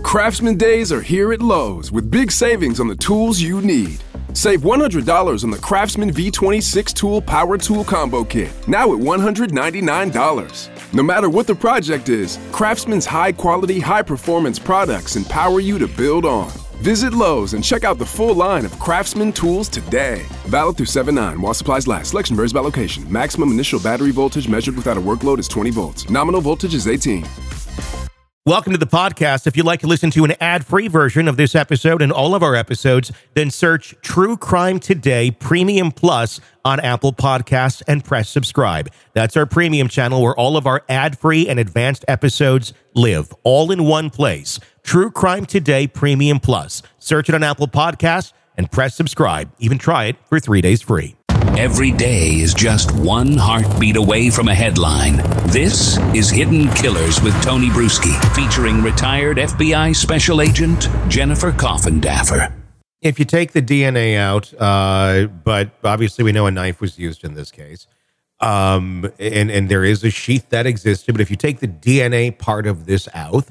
Craftsman days are here at Lowe's with big savings on the tools you need. Save $100 on the Craftsman V26 Tool Power Tool Combo Kit, now at $199. No matter what the project is, Craftsman's high-quality, high-performance products empower you to build on. Visit Lowe's and check out the full line of Craftsman tools today. Valid through 7/9 while supplies last. Selection varies by location. Maximum initial battery voltage measured without a workload is 20 volts. Nominal voltage is 18. Welcome to the podcast. If you'd like to listen to an ad-free version of this episode and all of our episodes, then search True Crime Today Premium Plus on Apple Podcasts and press subscribe. That's our premium channel where all of our ad-free and advanced episodes live, all in one place. True Crime Today Premium Plus. Search it on Apple Podcasts and press subscribe. Even try it for 3 days free. Every day is just one heartbeat away from a headline. This is Hidden Killers with Tony Bruschi, featuring retired FBI Special Agent Jennifer Coffindaffer. If you take the DNA out, but obviously we know a knife was used in this case, and there is a sheath that existed, but if you take the DNA part of this out,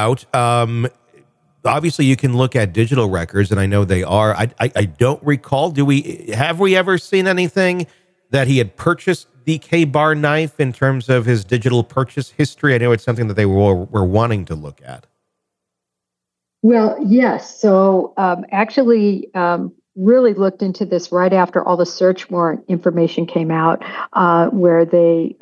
obviously you can look at digital records, and I know they are. I don't recall. Have we ever seen anything that he had purchased the K-Bar knife in terms of his digital purchase history? I know it's something that they were wanting to look at. Well, yes. So actually really looked into this right after all the search warrant information came out, where they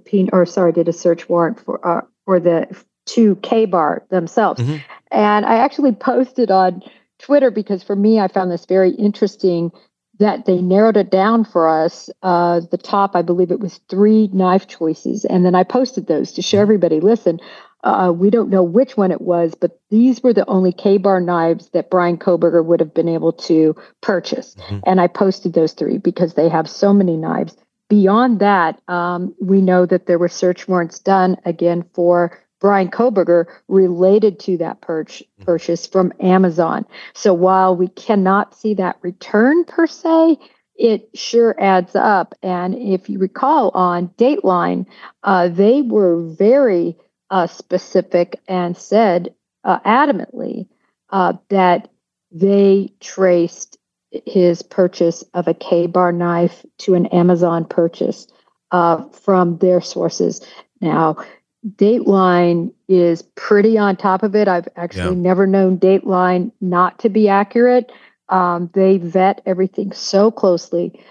did a search warrant for the two K-Bar themselves. Mm-hmm. And I actually posted on Twitter because for me, I found this very interesting that they narrowed it down for us. The top, I believe it was 3 knife choices. And then I posted those to show everybody, listen, we don't know which one it was, but these were the only K-Bar knives that Bryan Kohberger would have been able to purchase. Mm-hmm. And I posted those 3 because they have so many knives. Beyond that, we know that there were search warrants done again for Bryan Kohberger related to that purchase from Amazon. So while we cannot see that return per se, it sure adds up. And if you recall on Dateline, they were very specific and said adamantly that they traced his purchase of a K-Bar knife to an Amazon purchase from their sources. Now, Dateline is pretty on top of it. I've actually never known Dateline not to be accurate. They vet everything so closely.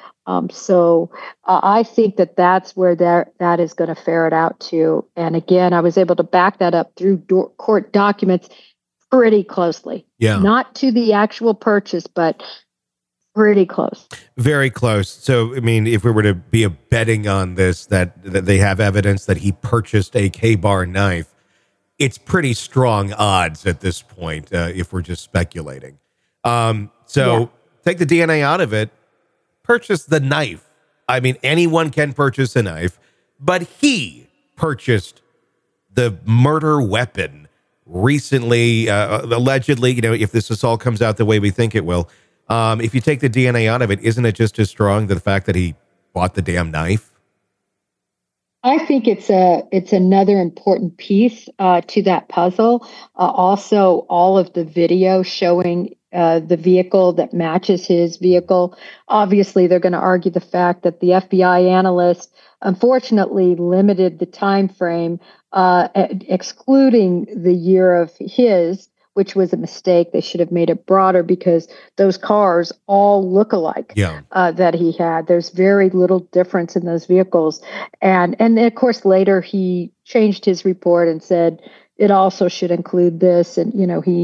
So I think that that's where that is going to ferret out to. And again, I was able to back that up through court documents pretty closely. Yeah. Not to the actual purchase, but pretty close. Very close. So, I mean, if we were to be betting on this, that they have evidence that he purchased a K-Bar knife, it's pretty strong odds at this point, if we're just speculating. Take the DNA out of it, purchase the knife. I mean, anyone can purchase a knife, but he purchased the murder weapon recently, allegedly, if this all comes out the way we think it will. If you take the DNA out of it, isn't it just as strong the fact that he bought the damn knife? I think it's another important piece to that puzzle. Also, all of the video showing the vehicle that matches his vehicle. Obviously, they're going to argue the fact that the FBI analyst unfortunately limited the time frame, excluding the year of his, which was a mistake. They should have made it broader because those cars all look alike that he had. There's very little difference in those vehicles. And of course, later he changed his report and said it also should include this. And,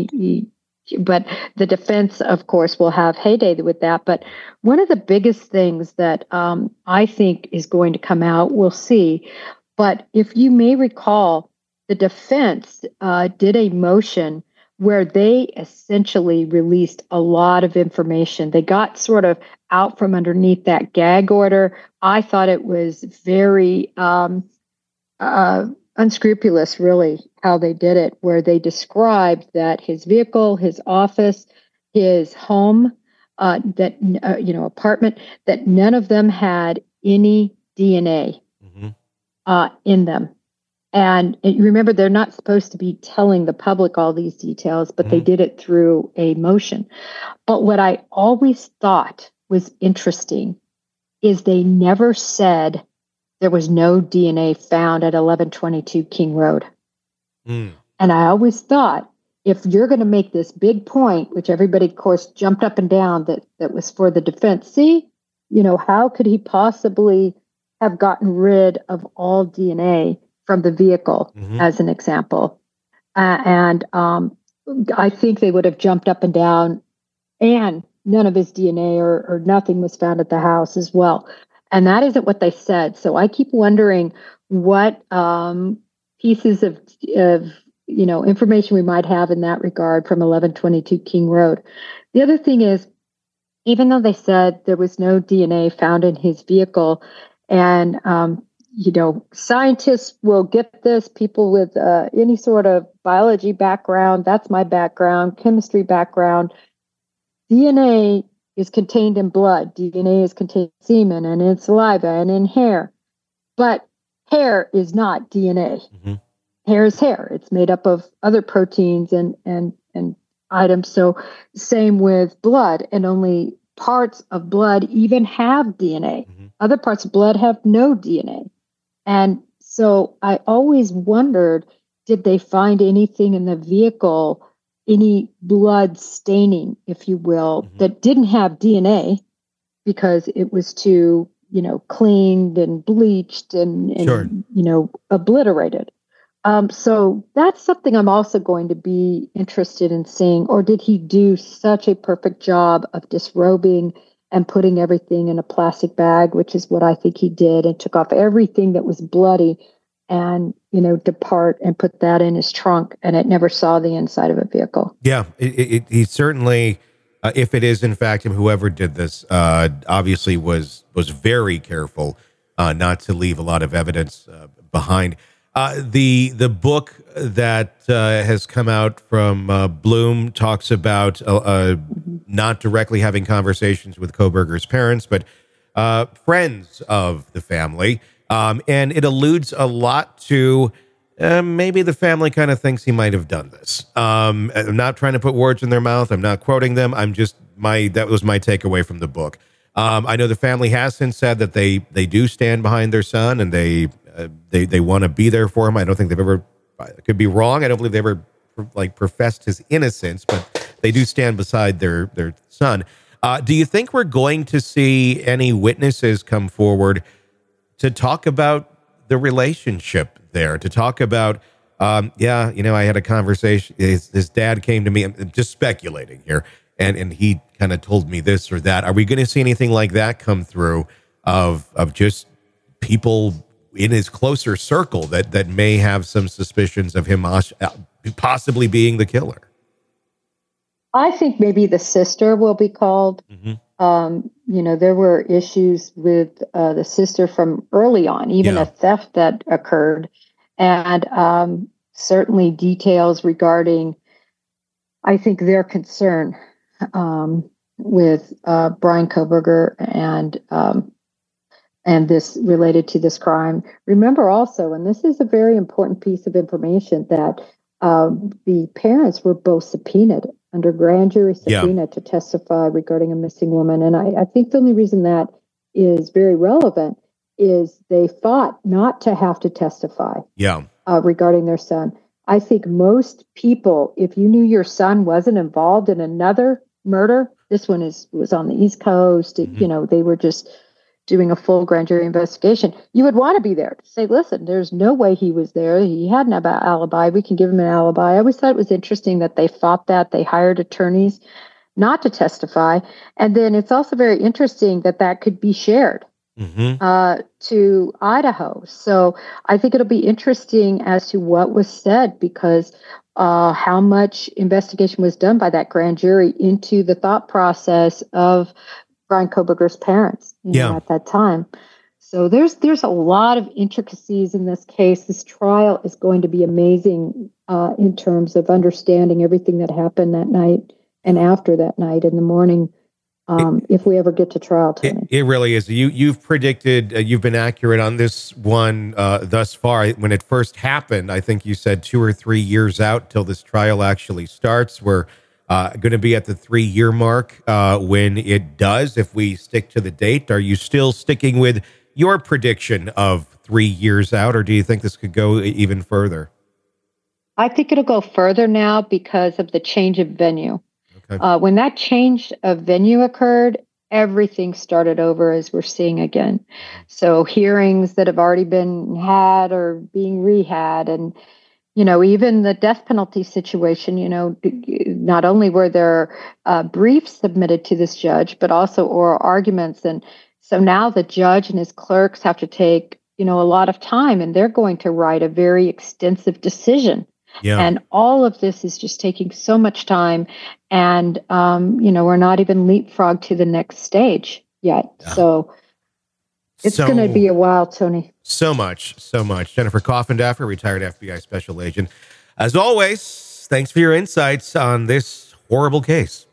but the defense, of course, will have heyday with that. But one of the biggest things that I think is going to come out, we'll see. But if you may recall, the defense did a motion where they essentially released a lot of information. They got sort of out from underneath that gag order. I thought it was very unscrupulous, really, how they did it, where they described that his vehicle, his office, his home, apartment, that none of them had any DNA in them. And remember, they're not supposed to be telling the public all these details, but they did it through a motion. But what I always thought was interesting is they never said there was no DNA found at 1122 King Road. And I always thought, if you're going to make this big point, which everybody, of course, jumped up and down that was for the defense, see, how could he possibly have gotten rid of all DNA from the vehicle, as an example? And I think they would have jumped up and down, and none of his DNA or nothing was found at the house as well. And that isn't what they said. So I keep wondering what pieces of information we might have in that regard from 1122 King Road. The other thing is, even though they said there was no DNA found in his vehicle, and scientists will get this, people with any sort of biology background, that's my background, chemistry background, DNA is contained in blood. DNA is contained in semen and in saliva and in hair. But hair is not DNA. Hair is hair. It's made up of other proteins and items. So same with blood, and only parts of blood even have DNA. Other parts of blood have no DNA. And so I always wondered, did they find anything in the vehicle, any blood staining, if you will, that didn't have DNA because it was too, cleaned and bleached and Sure. Obliterated. So that's something I'm also going to be interested in seeing. Or did he do such a perfect job of disrobing and putting everything in a plastic bag, which is what I think he did, and took off everything that was bloody and, depart and put that in his trunk, and it never saw the inside of a vehicle. Yeah, he certainly, if it is in fact him, whoever did this, obviously was very careful not to leave a lot of evidence behind. The book that has come out from Bloom talks about not directly having conversations with Kohberger's parents, but friends of the family. And it alludes a lot to maybe the family kind of thinks he might have done this. I'm not trying to put words in their mouth. I'm not quoting them. That was my takeaway from the book. I know the family has since said that they do stand behind their son, and they want to be there for him. I don't think they've ever, I could be wrong, I don't believe they ever professed his innocence, but they do stand beside their son. Do you think we're going to see any witnesses come forward to talk about the relationship there, to talk about, I had a conversation, his dad came to me, I'm just speculating here, and he kind of told me this or that. Are we going to see anything like that come through of just people in his closer circle that may have some suspicions of him possibly being the killer? I think maybe the sister will be called. There were issues with the sister from early on, even a theft that occurred, and certainly details regarding, I think, their concern with Bryan Kohberger and this related to this crime. Remember also, and this is a very important piece of information, that the parents were both subpoenaed under grand jury subpoena to testify regarding a missing woman. And I think the only reason that is very relevant is they fought not to have to testify regarding their son. I think most people, if you knew your son wasn't involved in another murder, this one was on the East Coast, they were just doing a full grand jury investigation, you would want to be there to say, listen, there's no way he was there. He had an alibi. We can give him an alibi. I always thought it was interesting that they fought that. They hired attorneys not to testify. And then it's also very interesting that could be shared to Idaho. So I think it'll be interesting as to what was said, because how much investigation was done by that grand jury into the thought process of Bryan Kohberger's parents at that time. So there's a lot of intricacies in this case. This trial is going to be amazing in terms of understanding everything that happened that night and after that night in the morning if we ever get to trial, Tony. It really is. You've predicted, you've been accurate on this one thus far. When it first happened, I think you said 2 or 3 years out till this trial actually starts. We're going to be at the 3-year mark when it does, if we stick to the date. Are you still sticking with your prediction of 3 years out, or do you think this could go even further? I think it'll go further now because of the change of venue. Okay. When that change of venue occurred, everything started over, as we're seeing again. So hearings that have already been had are being rehat. And, even the death penalty situation, not only were there briefs submitted to this judge, but also oral arguments. And so now the judge and his clerks have to take, a lot of time, and they're going to write a very extensive decision. Yeah. And all of this is just taking so much time. And, we're not even leapfrogged to the next stage yet. Yeah. So it's going to be a while, Tony. So much. Jennifer Coffindaffer, retired FBI special agent. As always, thanks for your insights on this horrible case.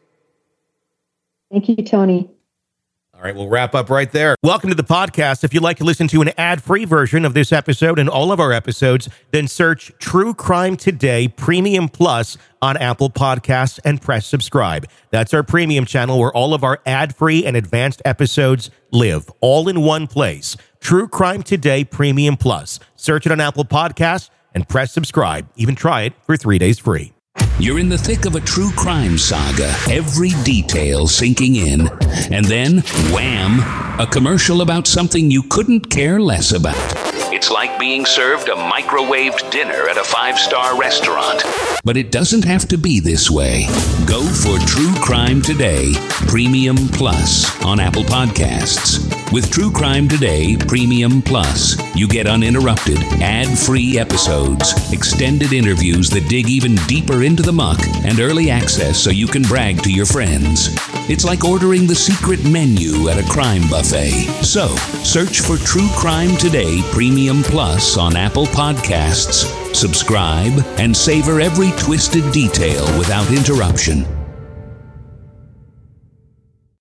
Thank you, Tony. All right, we'll wrap up right there. Welcome to the podcast. If you'd like to listen to an ad-free version of this episode and all of our episodes, then search True Crime Today Premium Plus on Apple Podcasts and press subscribe. That's our premium channel where all of our ad-free and advanced episodes live, all in one place. True Crime Today Premium Plus. Search it on Apple Podcasts and press subscribe. Even try it for 3 days free. You're in the thick of a true crime saga, every detail sinking in, and then, wham, a commercial about something you couldn't care less about. It's like being served a microwaved dinner at a 5-star restaurant. But it doesn't have to be this way. Go for True Crime Today Premium Plus on Apple Podcasts. With True Crime Today Premium Plus, you get uninterrupted, ad-free episodes, extended interviews that dig even deeper into the muck, and early access so you can brag to your friends. It's like ordering the secret menu at a crime buffet. So, search for True Crime Today Premium Plus on Apple Podcasts, subscribe, and savor every twisted detail without interruption.